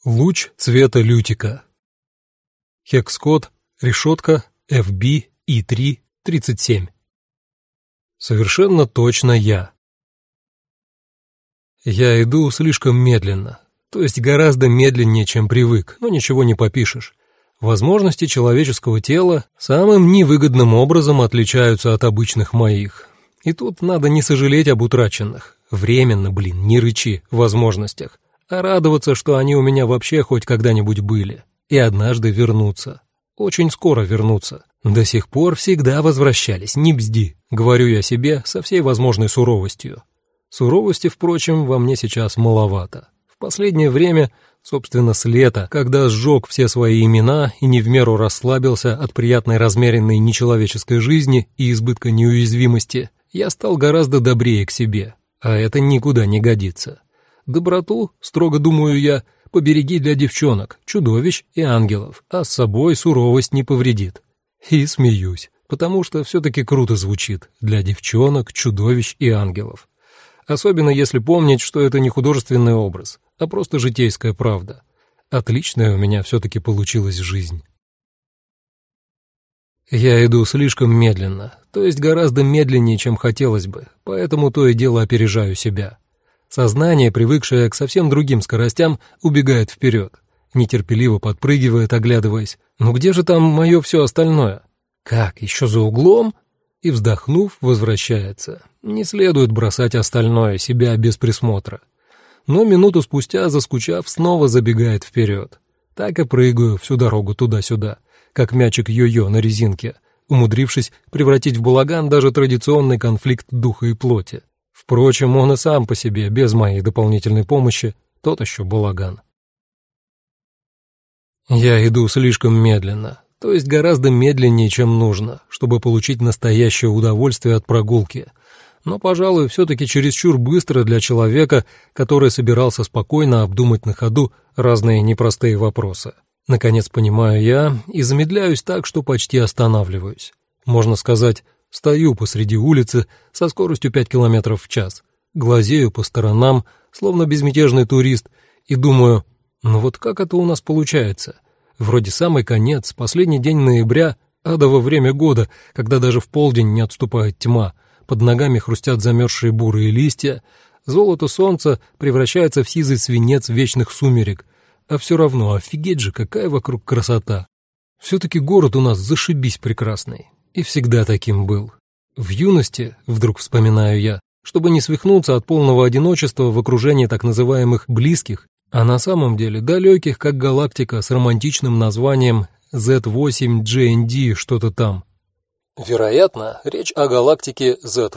Луч цвета лютика. Хекс-код, решетка FB-E3-37. Совершенно точно я. Я иду слишком медленно, то есть гораздо медленнее, чем привык, но ничего не попишешь. Возможности человеческого тела самым невыгодным образом отличаются от обычных моих. И тут надо не сожалеть об утраченных, временно, не рычи, возможностях, а радоваться, что они у меня вообще хоть когда-нибудь были, и однажды вернутся. Очень скоро вернутся. До сих пор всегда возвращались, не бзди, говорю я себе со всей возможной суровостью. Суровости, впрочем, во мне сейчас маловато. В последнее время, собственно, с лета, когда сжег все свои имена и не в меру расслабился от приятной размеренной нечеловеческой жизни и избытка неуязвимости, я стал гораздо добрее к себе, а это никуда не годится. Доброту, строго думаю я, побереги для девчонок, чудовищ и ангелов, а с собой суровость не повредит. И смеюсь, потому что все-таки круто звучит для девчонок, чудовищ и ангелов. Особенно если помнить, что это не художественный образ, а просто житейская правда. Отличная у меня все-таки получилась жизнь. Я иду слишком медленно, то есть гораздо медленнее, чем хотелось бы, поэтому то и дело опережаю себя. Сознание, привыкшее к совсем другим скоростям, убегает вперед, нетерпеливо подпрыгивает, оглядываясь. «Ну где же там мое все остальное? Как, еще за углом?» И, вздохнув, возвращается. Не следует бросать остальное, себя без присмотра. Но минуту спустя, заскучав, снова забегает вперед. Так и прыгаю всю дорогу туда-сюда, как мячик йо-йо на резинке, умудрившись превратить в балаган даже традиционный конфликт духа и плоти. Впрочем, он и сам по себе, без моей дополнительной помощи, тот еще балаган. Я иду слишком медленно, то есть гораздо медленнее, чем нужно, чтобы получить настоящее удовольствие от прогулки, но, пожалуй, все-таки чересчур быстро для человека, который собирался спокойно обдумать на ходу разные непростые вопросы. Наконец понимаю я и замедляюсь так, что почти останавливаюсь. Можно сказать, стою посреди улицы со скоростью 5 км в час, глазею по сторонам, словно безмятежный турист, и думаю, ну вот как это у нас получается? Вроде самый конец, последний день ноября, адово время года, когда даже в полдень не отступает тьма, под ногами хрустят замерзшие бурые листья, золото солнца превращается в сизый свинец вечных сумерек, а все равно офигеть же, какая вокруг красота. Все-таки город у нас зашибись прекрасный. И всегда таким был. В юности, вдруг вспоминаю я, чтобы не свихнуться от полного одиночества в окружении так называемых «близких», а на самом деле далеких, как галактика с романтичным названием Z8GND что-то там. Вероятно, речь о галактике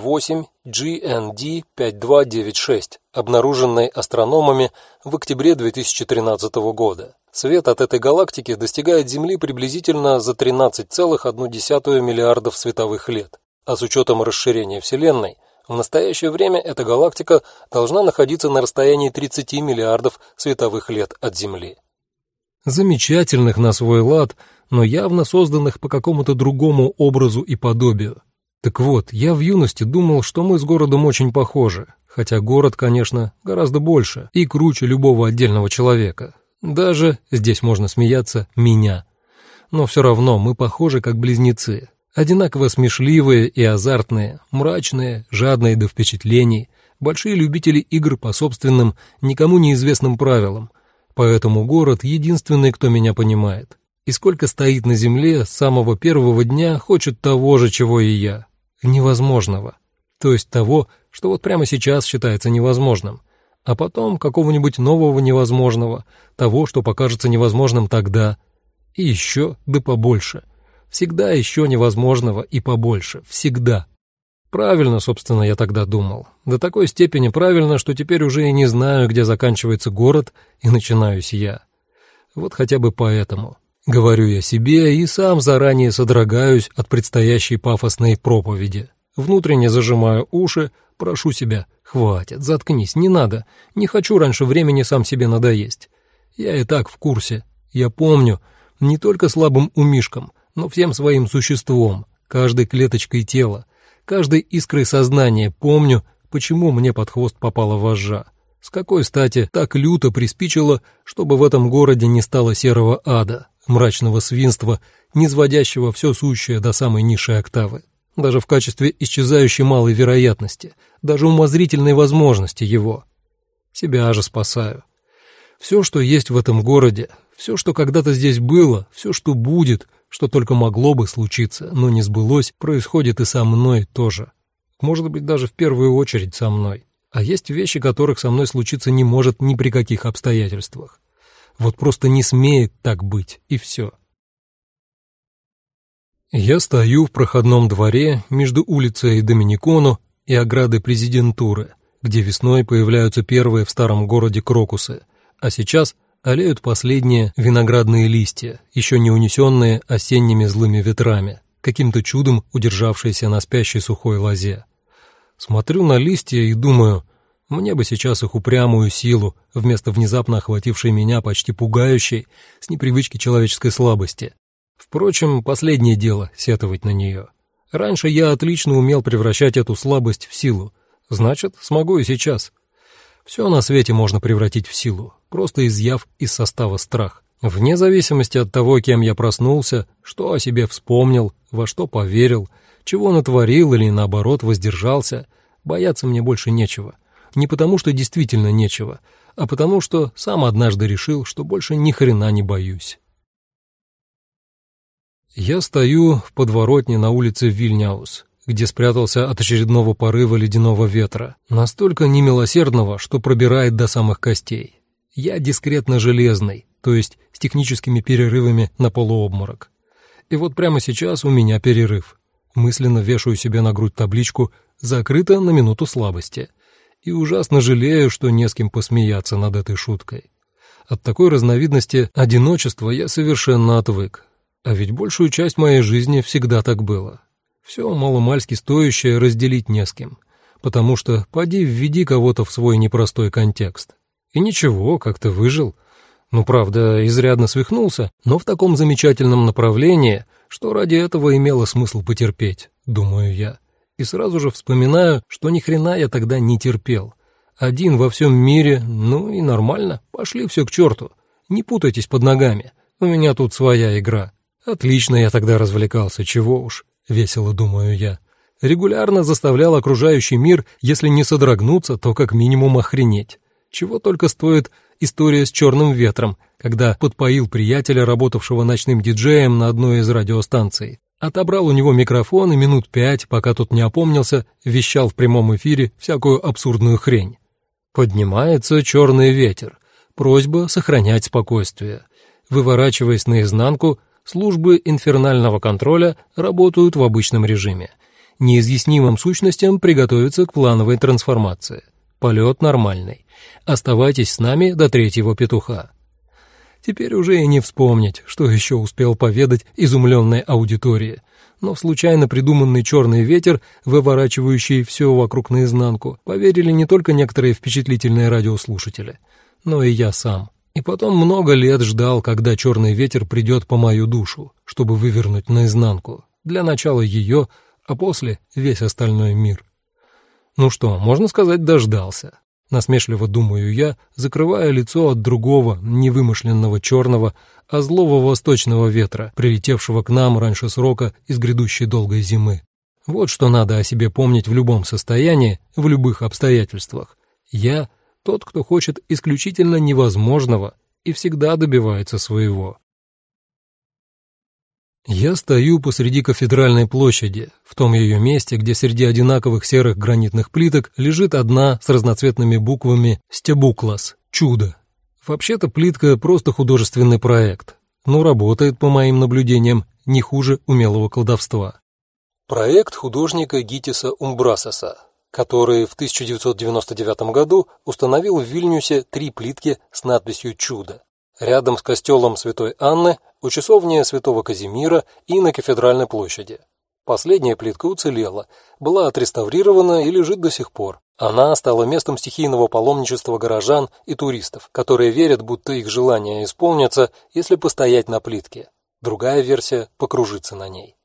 Z8GND5296, обнаруженной астрономами в октябре 2013 года. Свет от этой галактики достигает Земли приблизительно за 13,1 миллиардов световых лет, а с учетом расширения Вселенной, в настоящее время эта галактика должна находиться на расстоянии 30 миллиардов световых лет от Земли. Замечательных на свой лад, но явно созданных по какому-то другому образу и подобию. Так вот, я в юности думал, что мы с городом очень похожи, хотя город, конечно, гораздо больше и круче любого отдельного человека. Даже, здесь можно смеяться, меня. Но все равно мы похожи как близнецы. Одинаково смешливые и азартные, мрачные, жадные до впечатлений, большие любители игр по собственным, никому неизвестным правилам. Поэтому город единственный, кто меня понимает. И сколько стоит на земле с самого первого дня, хочет того же, чего и я. Невозможного. То есть того, что вот прямо сейчас считается невозможным. А потом какого-нибудь нового невозможного, того, что покажется невозможным тогда. И еще, да побольше. Всегда еще невозможного и побольше. Всегда. Правильно, собственно, я тогда думал. До такой степени правильно, что теперь уже и не знаю, где заканчивается город и начинаюсь я. Вот хотя бы поэтому. Говорю я себе и сам заранее содрогаюсь от предстоящей пафосной проповеди. Внутренне зажимаю уши, прошу себя: хватит, заткнись, не надо, не хочу раньше времени сам себе надоесть. Я и так в курсе, я помню, не только слабым умишкам, но всем своим существом, каждой клеточкой тела, каждой искрой сознания помню, почему мне под хвост попала вожжа. С какой стати так люто приспичило, чтобы в этом городе не стало серого ада, мрачного свинства, низводящего все сущее до самой низшей октавы? Даже в качестве исчезающей малой вероятности, даже умозрительной возможности его. Себя же спасаю. Все, что есть в этом городе, все, что когда-то здесь было, все, что будет, что только могло бы случиться, но не сбылось, происходит и со мной тоже. Может быть, даже в первую очередь со мной. А есть вещи, которых со мной случиться не может ни при каких обстоятельствах. Вот просто не смеет так быть, и все. Я стою в проходном дворе между улицей Доминикону и оградой Президентуры, где весной появляются первые в старом городе крокусы, а сейчас олеют последние виноградные листья, еще не унесенные осенними злыми ветрами, каким-то чудом удержавшиеся на спящей сухой лозе. Смотрю на листья и думаю, мне бы сейчас их упрямую силу, вместо внезапно охватившей меня почти пугающей, с непривычки человеческой слабости. Впрочем, последнее дело — сетовать на нее. Раньше я отлично умел превращать эту слабость в силу, значит, смогу и сейчас. Все на свете можно превратить в силу, просто изъяв из состава страх. Вне зависимости от того, кем я проснулся, что о себе вспомнил, во что поверил, чего натворил или, наоборот, воздержался, бояться мне больше нечего. Не потому, что действительно нечего, а потому, что сам однажды решил, что больше ни хрена не боюсь. Я стою в подворотне на улице Вильняус, где спрятался от очередного порыва ледяного ветра, настолько немилосердного, что пробирает до самых костей. Я дискретно железный, то есть с техническими перерывами на полуобморок. И вот прямо сейчас у меня перерыв. Мысленно вешаю себе на грудь табличку «Закрыто на минуту слабости». И ужасно жалею, что не с кем посмеяться над этой шуткой. От такой разновидности одиночества я совершенно отвык. А ведь большую часть моей жизни всегда так было. Все маломальски стоящее разделить не с кем, потому что поди введи кого-то в свой непростой контекст. И ничего, как-то выжил. Ну, правда, изрядно свихнулся, но в таком замечательном направлении, что ради этого имело смысл потерпеть, думаю я. И сразу же вспоминаю, что ни хрена я тогда не терпел. Один во всем мире, ну и нормально, пошли все к черту. Не путайтесь под ногами, у меня тут своя игра. Отлично я тогда развлекался, чего уж, весело думаю я. Регулярно заставлял окружающий мир, если не содрогнуться, то как минимум охренеть. Чего только стоит история с «Черным ветром», когда подпоил приятеля, работавшего ночным диджеем на одной из радиостанций. Отобрал у него микрофон и минут 5, пока тот не опомнился, вещал в прямом эфире всякую абсурдную хрень. Поднимается черный ветер. Просьба сохранять спокойствие. Выворачиваясь наизнанку, службы инфернального контроля работают в обычном режиме. Неизъяснимым сущностям приготовиться к плановой трансформации. Полет нормальный. Оставайтесь с нами до третьего петуха. Теперь уже и не вспомнить, что еще успел поведать изумленной аудитории. Но в случайно придуманный черный ветер, выворачивающий все вокруг наизнанку, поверили не только некоторые впечатлительные радиослушатели, но и я сам. И потом много лет ждал, когда черный ветер придет по мою душу, чтобы вывернуть наизнанку. Для начала ее, а после весь остальной мир. Ну что, можно сказать, дождался. Насмешливо думаю я, закрывая лицо от другого, невымышленного черного, а злого восточного ветра, прилетевшего к нам раньше срока из грядущей долгой зимы. Вот что надо о себе помнить в любом состоянии, в любых обстоятельствах. Я — тот, кто хочет исключительно невозможного и всегда добивается своего. Я стою посреди кафедральной площади, в том ее месте, где среди одинаковых серых гранитных плиток лежит одна с разноцветными буквами «Стебуклас» — «Чудо». Вообще-то плитка — просто художественный проект, но работает, по моим наблюдениям, не хуже умелого колдовства. Проект художника Гитиса Умбрасеса, который в 1999 году установил в Вильнюсе 3 плитки с надписью «Чудо». Рядом с костелом Святой Анны, у часовни Святого Казимира и на Кафедральной площади. Последняя плитка уцелела, была отреставрирована и лежит до сих пор. Она стала местом стихийного паломничества горожан и туристов, которые верят, будто их желания исполнятся, если постоять на плитке. Другая версия — покружиться на ней.